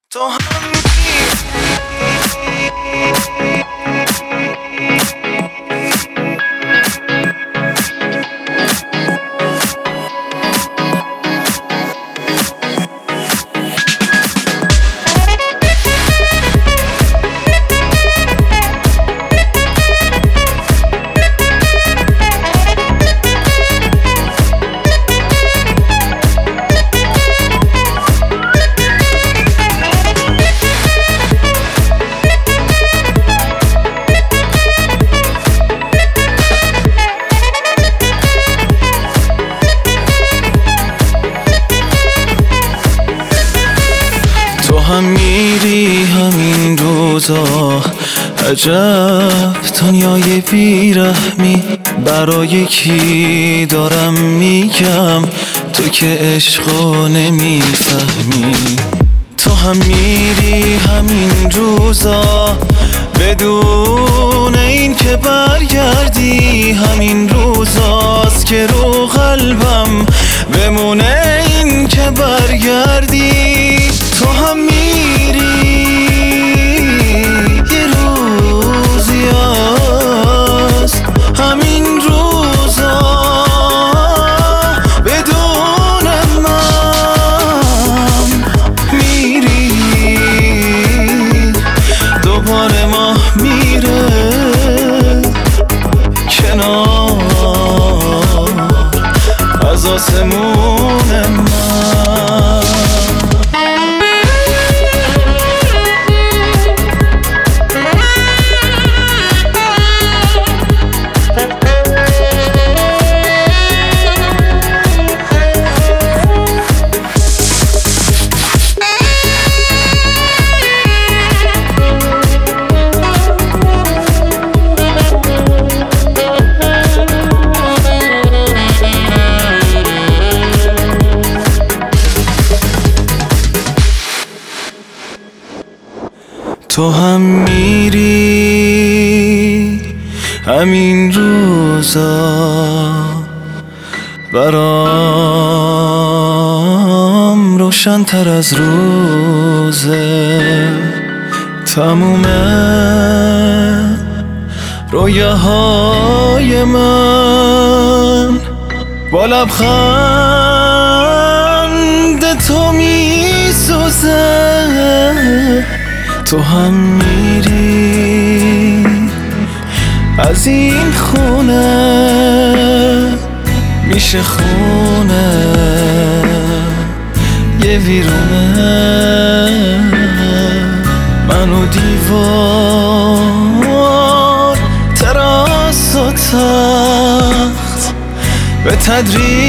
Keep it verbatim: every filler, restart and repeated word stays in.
تو هم تو هم میری همین روزا، عجب دنیای بیرحمی. برای کی دارم میگم تو که عشقو نمیفهمی. تو هم میری همین روزا بدون این که برگردی. همین روزاست که رو قلبم بمونه این که برگردی. تو هم میری یه روزی هست همین روزا بدون من میری. دوباره ماه میره کنار از آسمون من. تو هم میری همین روزا برام روشن تر از روزه. تموم رویاهای من با لبخند تو میسوزه. تو هم میری از این خونه میشه خونه یه ویرونه. من و دیوار، تراس و تخت به تدریج